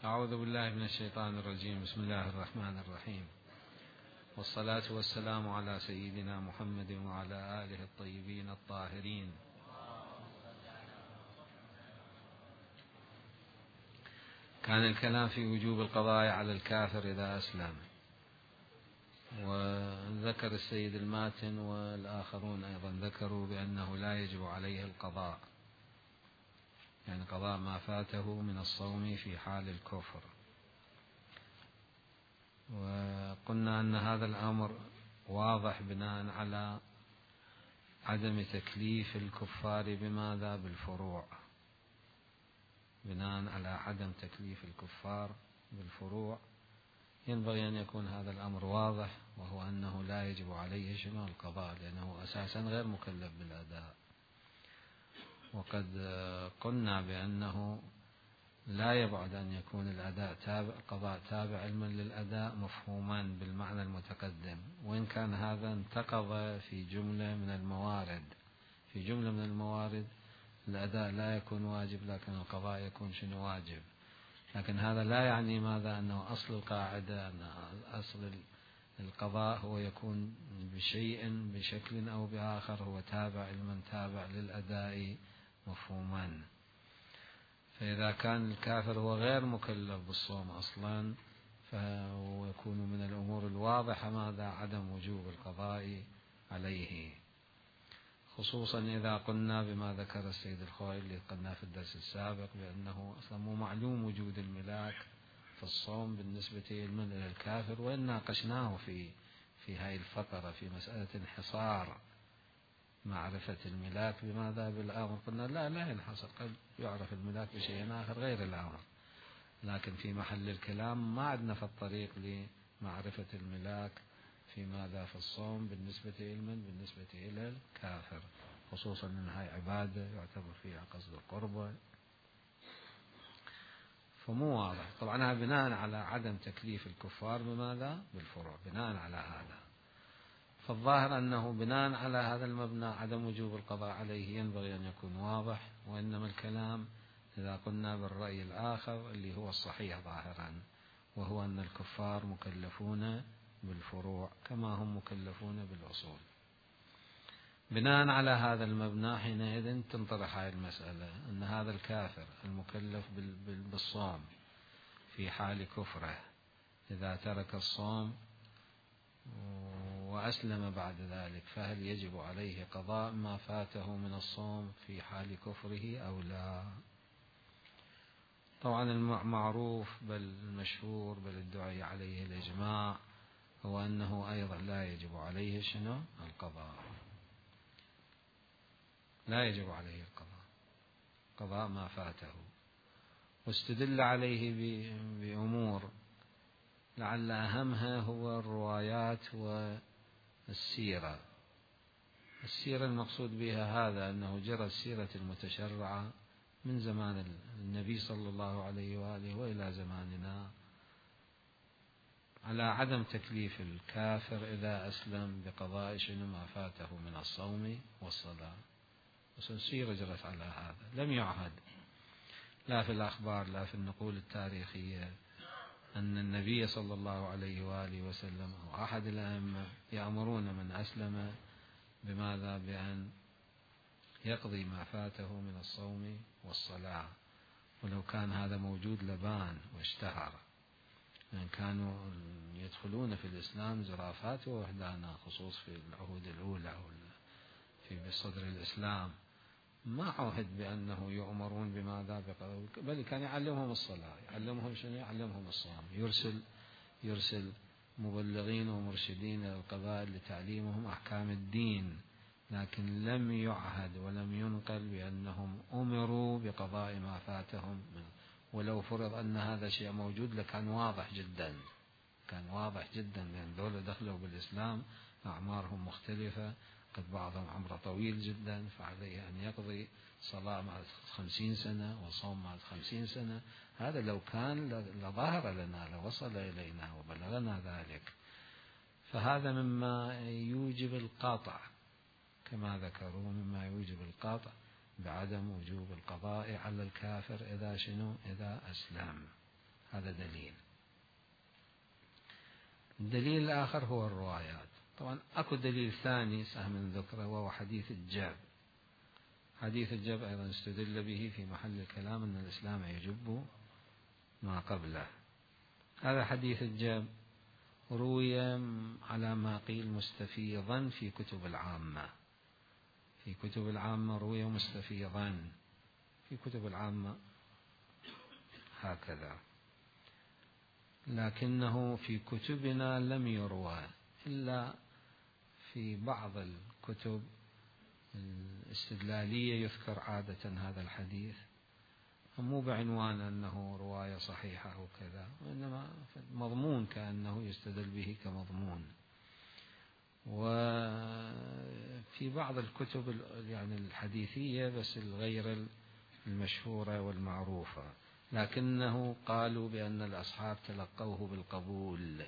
أعوذ بالله من الشيطان الرجيم. بسم الله الرحمن الرحيم، والصلاة والسلام على سيدنا محمد وعلى آله الطيبين الطاهرين. كان الكلام في وجوب القضاء على الكافر إذا أسلم، وذكر السيد الماتن والآخرون أيضا ذكروا بأنه لا يجب عليه القضاء، يعني قضاء ما فاته من الصوم في حال الكفر. وقلنا أن هذا الأمر واضح بناء على عدم تكليف الكفار بماذا؟ بالفروع، بناء على عدم تكليف الكفار بالفروع ينبغي أن يكون هذا الأمر واضح، وهو أنه لا يجب عليه شنو؟ القضاء، لأنه أساسا غير مكلف بالأداء. وقد قلنا بأنه لا يبعد أن يكون الأداء تابع، القضاء تابع علما للأداء مفهوما بالمعنى المتقدم، وإن كان هذا انتقض في جملة من الموارد. في جملة من الموارد الأداء لا يكون واجب، لكن القضاء يكون شنو؟ واجب. لكن هذا لا يعني ماذا؟ أنه أصل القاعدة أن أصل القضاء هو يكون بشيء بشكل أو بآخر هو تابع علما تابع للأداء مفهوما. فإذا كان الكافر هو غير مكلف بالصوم أصلا، فهو يكون من الأمور الواضحة ماذا؟ عدم وجوب القضاء عليه، خصوصا إذا قلنا بما ذكر السيد الخوئي اللي قلنا في الدرس السابق بأنه أصلا مو معلوم وجود الملاك في الصوم بالنسبة إلى الكافر، وإن ناقشناه في هذه الفترة في مسألة انحصار معرفة الملاك بماذا؟ بالأمر. قلنا لا ينحصر، قد يعرف الملاك بشيء آخر غير الأمر، لكن في محل الكلام ما عندنا في الطريق لمعرفة الملاك في ماذا؟ في الصوم بالنسبة إلى الكافر، خصوصا أن هاي عبادة يعتبر فيها قصد القربة، فمو واضح. طبعا بناء على عدم تكليف الكفار بماذا؟ بالفروع. بناء على هذا فالظاهر أنه بناء على هذا المبنى عدم وجوب القضاء عليه ينبغي أن يكون واضح، وإنما الكلام إذا قلنا بالرأي الآخر اللي هو الصحيح ظاهرا، وهو أن الكفار مكلفون بالفروع كما هم مكلفون بالأصول. بناء على هذا المبنى حينئذ تنطرح هذه المسألة، أن هذا الكافر المكلف بالصوم في حال كفره إذا ترك الصوم وأسلم بعد ذلك، فهل يجب عليه قضاء ما فاته من الصوم في حال كفره أو لا؟ طبعا المعروف بل المشهور بل الدعي عليه الإجماع هو أنه أيضا لا يجب عليه شنو؟ القضاء. لا يجب عليه القضاء، قضاء ما فاته. واستدل عليه بأمور لعل أهمها هو الروايات والسيرة. السيرة المقصود بها هذا أنه جرى السيرة المتشرعة من زمان النبي صلى الله عليه وآله وإلى زماننا على عدم تكليف الكافر إذا أسلم بقضاء شنو؟ ما فاته من الصوم والصلاة. والسيرة جرت على هذا، لم يعهد لا في الأخبار لا في النقول التاريخية أن النبي صلى الله عليه وآله وسلم أو أحد الأئمة يأمرون من أسلم بماذا؟ بأن يقضي ما فاته من الصوم والصلاة. ولو كان هذا موجود لبان واشتهر، يعني كانوا يدخلون في الإسلام زرافات ووحدانا، خصوص في العهود الأولى في بصدر الإسلام ما عهد بأنه يؤمرون بماذا؟ بل كان يعلمهم الصلاة، يعلمهم شنو؟ يعلمهم الصوم، يرسل مبلغين ومرشدين إلى القبائل لتعليمهم أحكام الدين، لكن لم يعهد ولم ينقل بأنهم أمروا بقضاء ما فاتهم ولو فرض أن هذا شيء موجود لكان واضح جدا، كان واضح جدا، لأن دولة دخلوا بالإسلام أعمارهم مختلفة، قد بعضهم عمره طويل جدا، فعليه أن يقضي صلاة مع 50 سنة وصوم مع 50 سنة. هذا لو كان لظهر لنا لوصل إلينا وبلغنا ذلك. فهذا مما يوجب القاطع كما ذكروا، مما يوجب القاطع بعدم وجوب القضاء على الكافر إذا شنو؟ إذا أسلم. هذا دليل. الدليل الآخر هو الروايات. طبعا أكو دليل ثاني سهم من ذكره وهو حديث الجاب. حديث الجاب أيضا استدل به في محل الكلام أن الإسلام يجب ما قبله. هذا حديث الجاب روي على ما قيل مستفيضا في كتب العامة. في كتب العامة روي مستفيضا، في كتب العامة هكذا، لكنه في كتبنا لم يروى إلا في بعض الكتب الاستدلالية يذكر عادة هذا الحديث، مو بعنوان أنه رواية صحيحة أو كذا، وإنما مضمون كأنه يستدل به كمضمون. وفي بعض الكتب يعني الحديثية بس الغير المشهورة والمعروفة، لكنه قالوا بأن الأصحاب تلقوه بالقبول،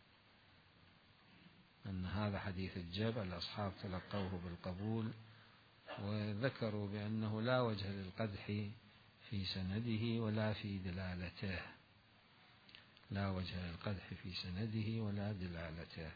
أن هذا حديث الجاب الأصحاب تلقوه بالقبول، وذكروا بأنه لا وجه للقدح في سنده ولا في دلالته، لا وجه للقدح في سنده ولا دلالته.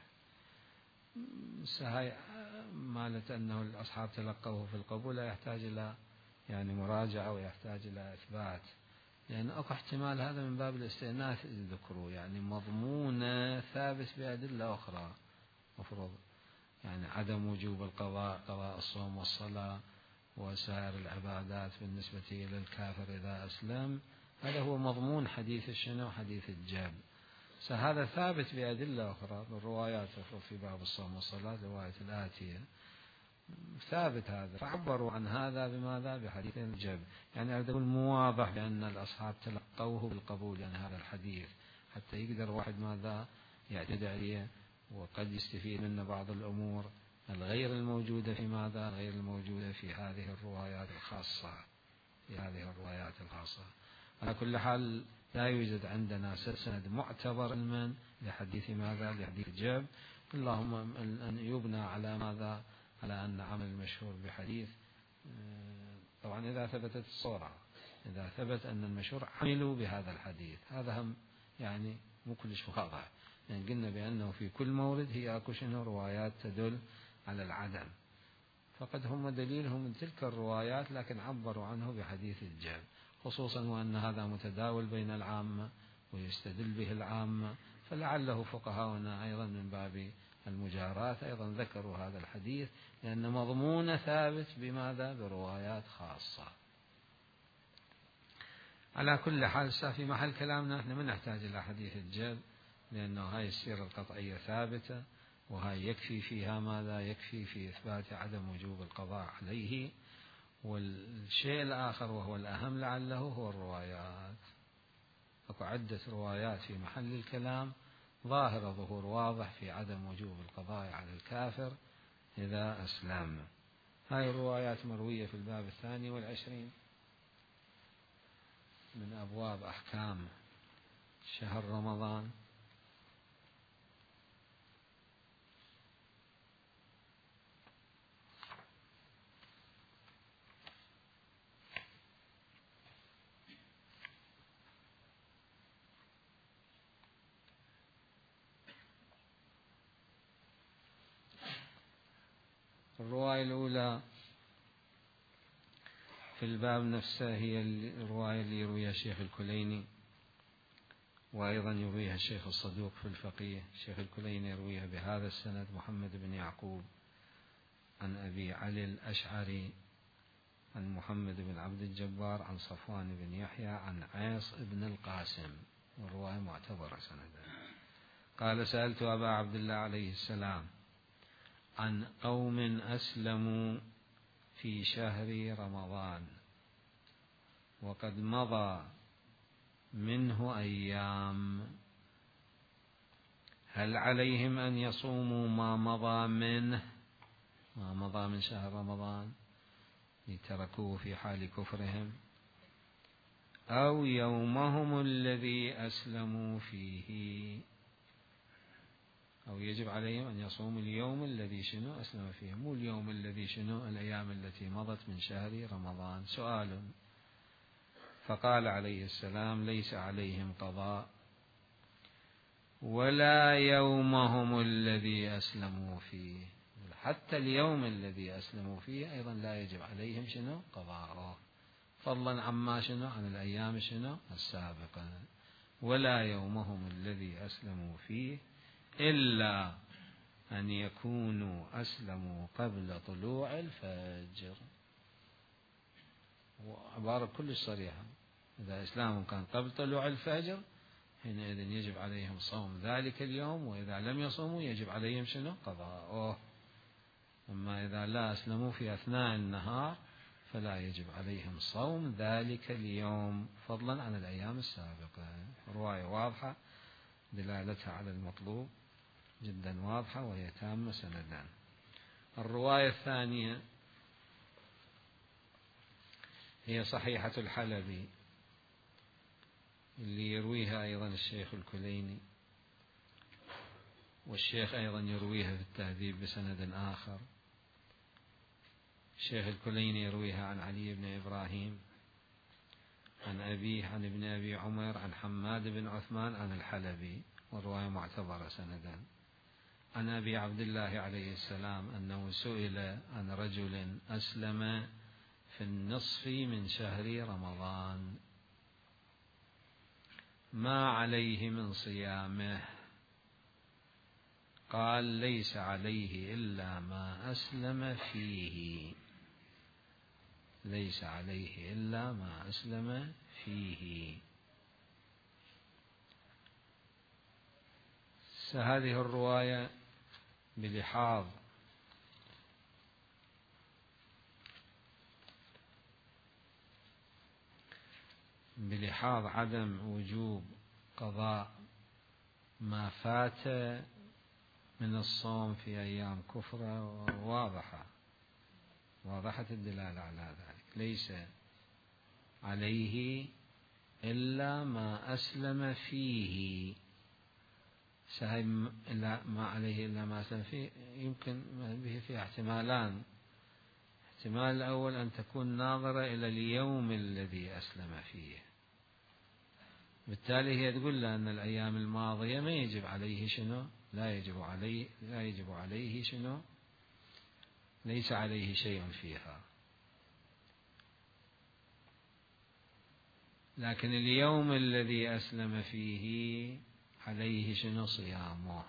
هاي مالت أنه الأصحاب تلقوه في القبول لا يحتاج إلى يعني مراجعة ويحتاج إلى إثبات، لأن أكو احتمال هذا من باب الاستئناس ذكروا، يعني مضمون ثابت بأدلة أخرى مفروض، يعني عدم وجوب القضاء، قضاء الصوم والصلاة وسائر العبادات بالنسبة إلى الكافر إذا أسلم، هذا هو مضمون حديث الشنو حديث الجاب. هذا ثابت بأدلة أخرى بالروايات في باب الصوم والصلاة، رواية الآتية ثابت هذا، فعبروا عن هذا بماذا؟ بحديث الجاب. يعني أريد أقول مو واضح بأن الأصحاب تلقوه بالقبول يعني هذا الحديث، حتى يقدر واحد ماذا يعتد عليه، وقد يستفيد منه بعض الأمور الغير الموجودة في ماذا؟ غير الموجودة في هذه الروايات الخاصة، في هذه الروايات الخاصة. على كل حال لا يوجد عندنا سند معتبر علما لحديث ماذا؟ لحديث الجاب، اللهم أن يبنى على ماذا؟ على أن عمل المشهور بحديث، طبعا إذا ثبتت الصورة، إذا ثبت أن المشهور عملوا بهذا الحديث، هذا هم يعني مو كلش واضح، يعني قلنا بأنه في كل مورد هي أكو شنو روايات تدل على العدم، فقد هم دليلهم من تلك الروايات لكن عبروا عنه بحديث الجاب، خصوصا وأن هذا متداول بين العامة ويستدل به العامة، فلعله فقهاؤنا أيضا من باب المجاراة أيضا ذكروا هذا الحديث لأن مضمون ثابت بماذا؟ بروايات خاصة. على كل حال في محل كلامنا احنا ما نحتاج إلى حديث الجاب، لأنه هاي السيرة القطعية ثابتة، وهاي يكفي فيها ماذا؟ يكفي في إثبات عدم وجوب القضاء عليه. والشيء الآخر وهو الأهم لعله هو الروايات، أكو عدة روايات في محل الكلام ظاهر ظهور واضح في عدم وجوب القضاء على الكافر إذا أسلم. هاي الروايات مروية في الباب 22 من أبواب أحكام شهر رمضان. الرواية الأولى في الباب نفسه هي الرواية اللي يرويها الشيخ الكليني، وأيضا يرويها الشيخ الصدوق في الفقيه. الشيخ الكليني يرويها بهذا السند: محمد بن يعقوب عن أبي علي الأشعري عن محمد بن عبد الجبار عن صفوان بن يحيى عن عيص بن القاسم، والرواية معتبرة سندا. قال: سألت أبا عبد الله عليه السلام عن قوم أسلموا في شهر رمضان وقد مضى منه أيام، هل عليهم أن يصوموا ما مضى منه، ما مضى من شهر رمضان تركوه في حال كفرهم، أو يومهم الذي أسلموا فيه، أو يجب عليهم أن يصوموا اليوم الذي شنو أسلم فيه، مو اليوم الذي شنو الأيام التي مضت من شهر رمضان. سؤال: فقال عليه السلام: ليس عليهم قضاء ولا يومهم الذي أسلموا فيه، حتى اليوم الذي أسلموا فيه أيضا لا يجب عليهم شنو؟ قضاءه، فضلا عما شنو؟ عن الأيام شنو؟ السابقة. ولا يومهم الذي أسلموا فيه إلا أن يكونوا أسلموا قبل طلوع الفجر. وعبارة كلش صريحة، إذا إسلامهم كان قبل طلوع الفجر حينئذ يجب عليهم صوم ذلك اليوم، وإذا لم يصوموا يجب عليهم شنو؟ قضاءه. أما إذا لا أسلموا في أثناء النهار فلا يجب عليهم صوم ذلك اليوم، فضلا عن الأيام السابقة. رواية واضحة دلالتها على المطلوب جدا واضحة، وهي تامة سندا. الرواية الثانية هي صحيحة الحلبي، اللي يرويها أيضا الشيخ الكليني، والشيخ أيضا يرويها في التهذيب بسند آخر. الشيخ الكليني يرويها عن علي بن إبراهيم عن أبيه عن ابن أبي عمر عن حماد بن عثمان عن الحلبي، والرواية معتبرة سندا. عن أبي عبد الله عليه السلام أنه سئل عن رجل أسلم في النصف من شهر رمضان ما عليه من صيامه، قال: ليس عليه إلا ما أسلم فيه، ليس عليه إلا ما أسلم فيه. هذه الرواية بلحاظ عدم وجوب قضاء ما فات من الصوم في أيام كفرة واضحة الدلالة على ذلك. ليس عليه إلا ما أسلم فيه، ما عليه إلا ما أسلم فيه يمكن به فيه احتمالان. الاحتمال الأول أن تكون ناظرة إلى اليوم الذي أسلم فيه، بالتالي هي تقول أن الأيام الماضية ما يجب عليه شنو؟ لا يجب عليه شنو؟ ليس عليه شيء فيها. لكن اليوم الذي أسلم فيه عليه شنو؟ صيامه،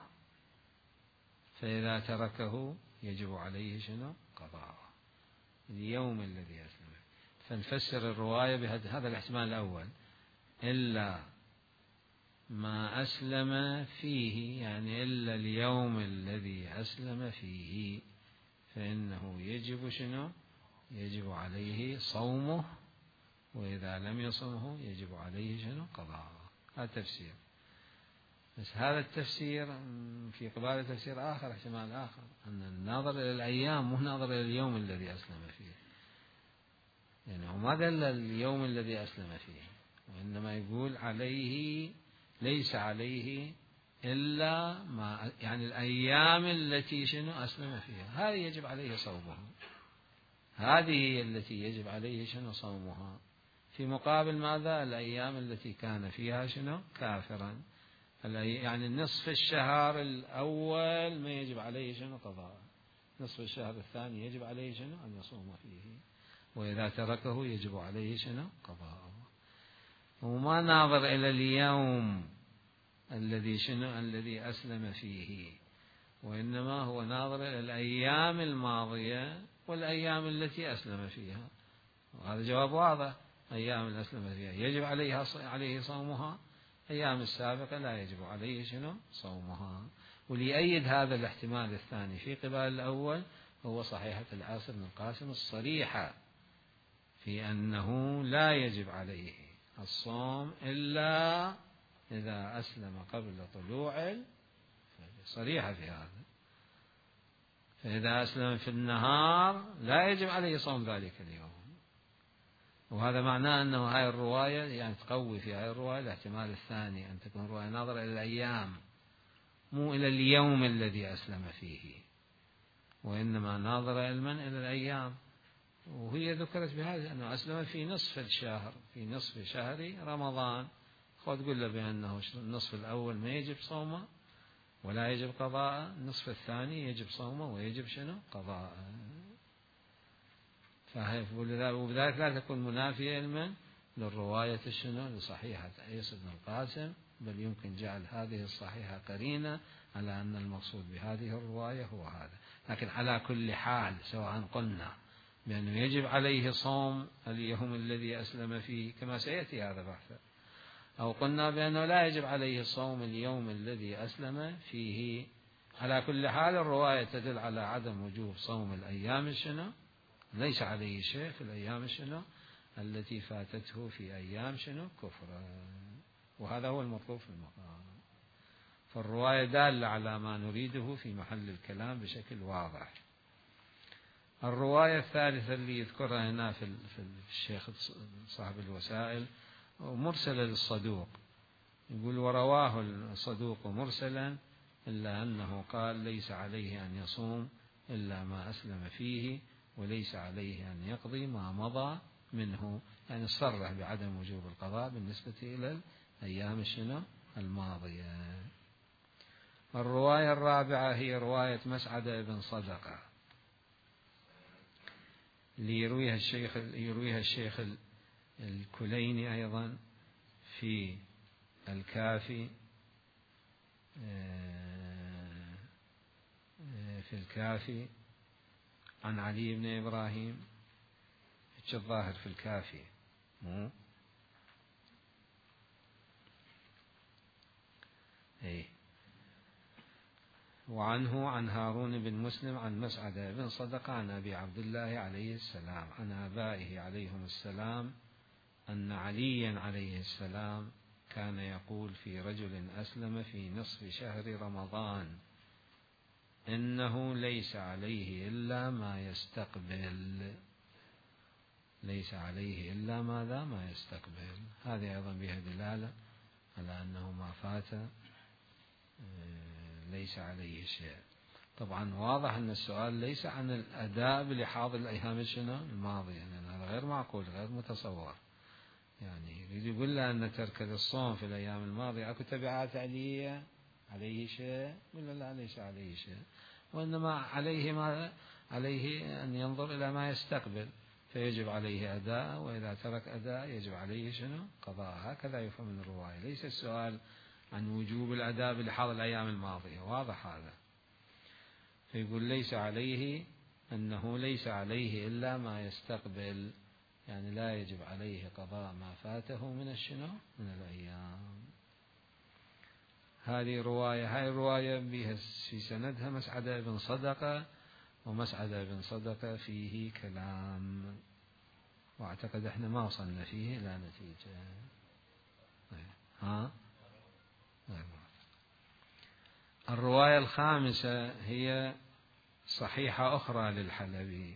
فإذا تركه يجب عليه شنو؟ قضاءه. اليوم الذي أسلم، فنفسر الرواية بهذا الاحتمال الأول: إلا ما أسلم فيه، يعني إلا اليوم الذي أسلم فيه، فإنه يجب شنو؟ يجب عليه صومه، وإذا لم يصمه يجب عليه شنو؟ قضاءه. هذا تفسير. بس هذا التفسير في قبال تفسير آخر، احتمال آخر، أن الناظر إلى الأيام مو ناظر إلى اليوم الذي أسلم فيه، يعني هو ما قال اليوم الذي أسلم فيه، وإنما يقول عليه ليس عليه إلا ما، يعني الأيام التي شنو؟ أسلم فيها، هذه يجب عليه صومها، هذه هي التي يجب عليه شنو؟ صومها، في مقابل ماذا؟ الأيام التي كان فيها شنو؟ كافرا، يعني نصف الشهر الأول ما يجب عليه شنو؟ قضاء، نصف الشهر الثاني يجب عليه شنو؟ أن يصوم فيه، وإذا تركه يجب عليه شنو؟ قضاء. وما ناظر إلى اليوم الذي شنو؟ الذي أسلم فيه، وإنما هو ناظر إلى الأيام الماضية والأيام التي أسلم فيها. وهذا جواب واضح: أيام الأسلم فيها يجب عليه صومها، أيام السابقة لا يجب عليه شنو؟ صومها. وليأيد هذا الاحتمال الثاني في قبال الأول هو صحيحة العاصر بن القاسم الصريحة في أنه لا يجب عليه الصوم إلا إذا أسلم قبل طلوع الفجر، صريحة في هذا. فإذا أسلم في النهار لا يجب عليه صوم ذلك اليوم، وهذا معناه أنه هاي الرواية يعني تقوي في هاي الرواية الاحتمال الثاني، أن تكون الرواية ناظرة إلى الأيام مو إلى اليوم الذي أسلم فيه، وإنما ناظرة إلى الأيام. وهي ذكرت بهذا أنه أسلم في نصف الشهر، في نصف شهر رمضان. تقول له بأنه النصف الأول ما يجب صومه ولا يجب قضاء، النصف الثاني يجب صومه ويجب شنو؟ قضاء. وبذلك لا تكون منافية للرواية شنو؟ لصحيحة عيسى بن القاسم، بل يمكن جعل هذه الصحيحة قرينة على أن المقصود بهذه الرواية هو هذا. لكن على كل حال سواء قلنا بأنه يجب عليه صوم اليوم الذي أسلم فيه كما سيأتي هذا بحثا، أو قلنا بأنه لا يجب عليه صوم اليوم الذي أسلم فيه، على كل حال الرواية تدل على عدم وجوب صوم الأيام شنو؟ ليس عليه شيء في الأيام شنو؟ التي فاتته في أيام شنو؟ كفر. وهذا هو المطلوب في المقام. فالرواية دالة على ما نريده في محل الكلام بشكل واضح. الرواية الثالثة اللي يذكرها هنا في الشيخ صاحب الوسائل مرسلة للصدوق، يقول ورواه الصدوق مرسلا إلا أنه قال ليس عليه أن يصوم إلا ما أسلم فيه وليس عليه أن يقضي ما مضى منه، يعني صرح بعدم وجوب القضاء بالنسبة إلى الأيام شنو؟ الماضية. الرواية الرابعة هي رواية مسعد بن صدقة اللي يرويها الشيخ الكليني أيضا في الكافي، عن علي بن إبراهيم، الظاهر في الكافي وعنه عن هارون بن مسلم عن مسعد بن صدقة عن أبي عبد الله عليه السلام عن آبائه عليهم السلام أن عليا عليه السلام كان يقول في رجل أسلم في نصف شهر رمضان إنه ليس عليه إلا ما يستقبل. ليس عليه إلا ماذا؟ ما يستقبل. هذه أيضا بها دلالة على أنه ما فات ليس عليه شيء. طبعا واضح أن السؤال ليس عن الأداء بلحاظ الأيام الماضية، لأن هذا غير معقول غير متصور. يعني يريد يقول له أن ترك الصوم في الأيام الماضية أكو تبعات عليه شيء ولا لا ليس عليه شيء، وإنما عليه أن ينظر إلى ما يستقبل فيجب عليه أداء، وإذا ترك أداء يجب عليه شنو؟ قضاء. هكذا يفهم من الرواية، ليس السؤال عن وجوب الأداء بلحاظ الأيام الماضية. واضح هذا. فيقول ليس عليه أنه ليس عليه إلا ما يستقبل، يعني لا يجب عليه قضاء ما فاته من من الأيام. هذه رواية، هاي الرواية بها في سندها مسعد بن صدقة، ومسعد بن صدقة فيه كلام، واعتقد احنا ما وصلنا فيه إلى نتيجة. الرواية الخامسة هي صحيحة أخرى للحلبي.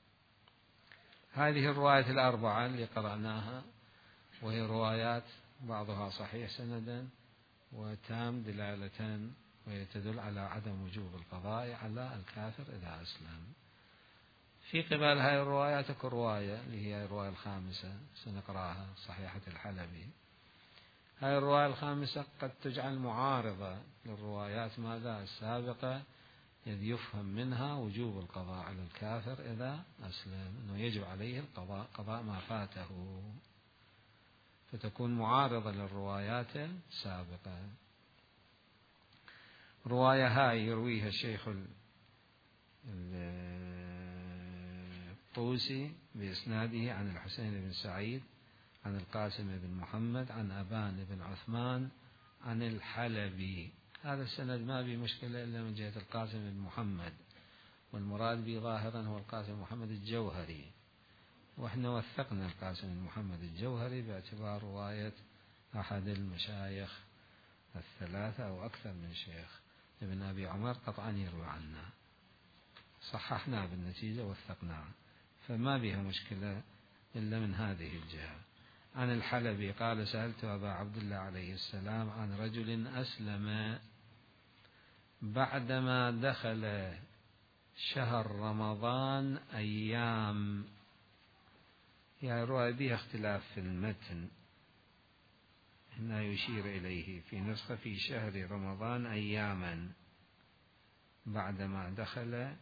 هذه الرواية الأربعة اللي قرأناها وهي روايات بعضها صحيح سندا وتام دلالة، ويتدل على عدم وجوب القضاء على الكافر إذا أسلم. في قبال هذه الروايات اكو رواية اللي هي الرواية الخامسة سنقرأها صحيحة الحلبي. هذه الرواية الخامسة قد تجعل معارضة للروايات ماذا السابقة، إذ يفهم منها وجوب القضاء على الكافر إذا أسلم، أنه يجب عليه القضاء قضاء ما فاته، فتكون معارضة للروايات السابقة. رواية هاي يرويها الشيخ الطوسي بإسناده عن الحسين بن سعيد عن القاسم بن محمد عن أبان بن عثمان عن الحلبي. هذا السند ما به مشكلة إلا من جهة القاسم بن محمد، والمراد به ظاهرا هو القاسم بن محمد الجوهري، وإحنا وثقنا القاسم بن محمد الجوهري باعتبار رواية أحد المشايخ الثلاثة أو أكثر من شيخ. ابن أبي عمر قطعا يروي عنا، صححنا بالنتيجة وثقناه، فما بها مشكلة إلا من هذه الجهة. عن الحلبي قال سألت أبا عبد الله عليه السلام عن رجل أسلم بعدما دخل شهر رمضان أيام يعني الرواية بها اختلاف في المتن. هنا يشير إليه في نسخة في شهر رمضان أياما بعدما دخل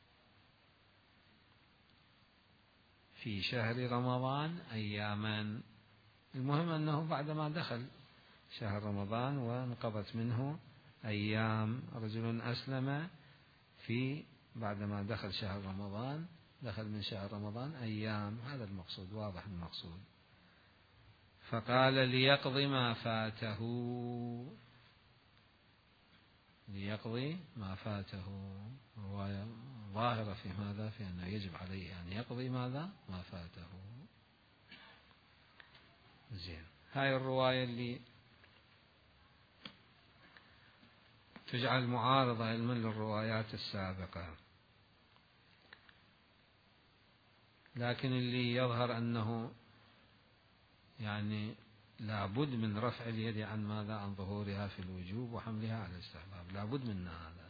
في شهر رمضان أياما. المهم أنه بعدما دخل شهر رمضان وانقضت منه أيام. رجل أسلم بعدما دخل شهر رمضان، دخل من شهر رمضان أيام، هذا المقصود، واضح المقصود. فقال ليقضي ما فاته، ليقضي ما فاته. رواية ظاهرة في ماذا؟ في أنه يجب عليه أن يقضي ماذا؟ ما فاته. زين، هاي الرواية اللي تجعل معارضة علما للروايات السابقة. لكن اللي يظهر أنه يعني لابد من رفع اليد عن ماذا؟ عن ظهورها في الوجوب وحملها على الاستحباب، لابد من هذا.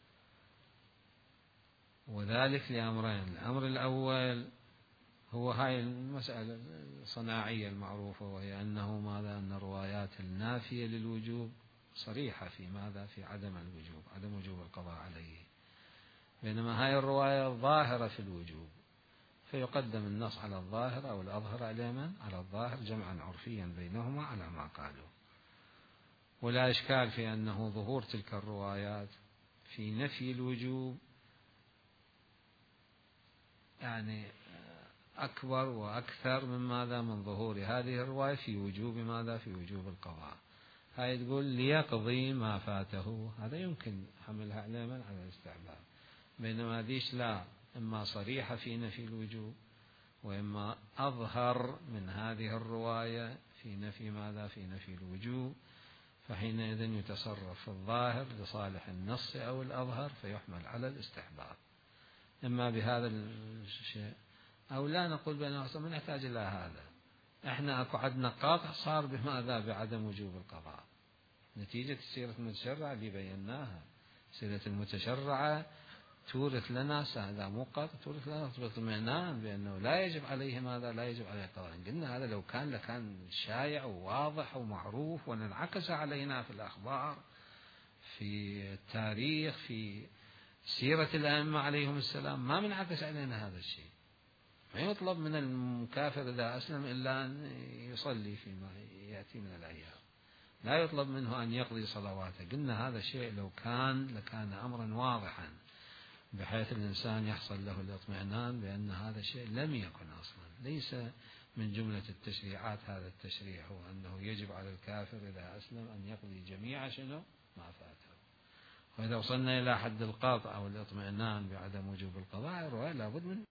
وذلك لأمرين: الأمر الأول هو هاي المسألة الصناعية المعروفة، وهي أنه ماذا؟ أن الروايات النافية للوجوب صريحة في ماذا؟ في عدم الوجوب، عدم وجوب القضاء عليه، بينما هاي الرواية ظاهرة في الوجوب، فيقدم النص على الظاهر أو الأظهر على من؟ على الظاهر، جمعا عرفيا بينهما على ما قالوا. ولا إشكال في أنه ظهور تلك الروايات في نفي الوجوب يعني أكبر وأكثر من ماذا؟ من ظهور هذه الرواية في وجوب ماذا؟ في وجوب القضاء. هاي تقول ليقضي ما فاته، هذا يمكن حملها علما على الاستحباب، بينما ذيش لا، إما صريحة في نفي الوجوب، وإما أظهر من هذه الرواية في نفي ماذا؟ في نفي الوجوب، فحينئذ يتصرف في الظاهر لصالح النص أو الأظهر فيحمل على الاستحباب، إما بهذا الشيء أو لا. نقول بأنه ما نحتاج إلى هذا، إحنا أكو عندنا قاطع صار بماذا؟ بعدم وجوب القضاء، نتيجة السيرة المتشرعة اللي بيناها. السيرة المتشرعة تورث لنا هذا مو قاطع، تورث لنا اطمئنان بأنه لا يجب عليه ماذا؟ لا يجب عليه القضاء. قلنا هذا لو كان لكان شائع وواضح ومعروف وانعكس علينا في الأخبار، في التاريخ، في سيرة الأئمة عليهم السلام، ما منعكس علينا هذا الشيء. ما يطلب من الكافر إذا أسلم إلا أن يصلي فيما يأتي من الأيام، لا يطلب منه أن يقضي صلواته. قلنا هذا الشيء لو كان لكان أمرا واضحا بحيث الإنسان يحصل له الاطمئنان بأن هذا الشيء لم يكن أصلا. ليس من جملة التشريعات هذا التشريع هو أنه يجب على الكافر إذا أسلم أن يقضي جميع شنو؟ ما فاته. وإذا وصلنا إلى حد القاطع أو الاطمئنان بعدم وجوب القضاء، لابد من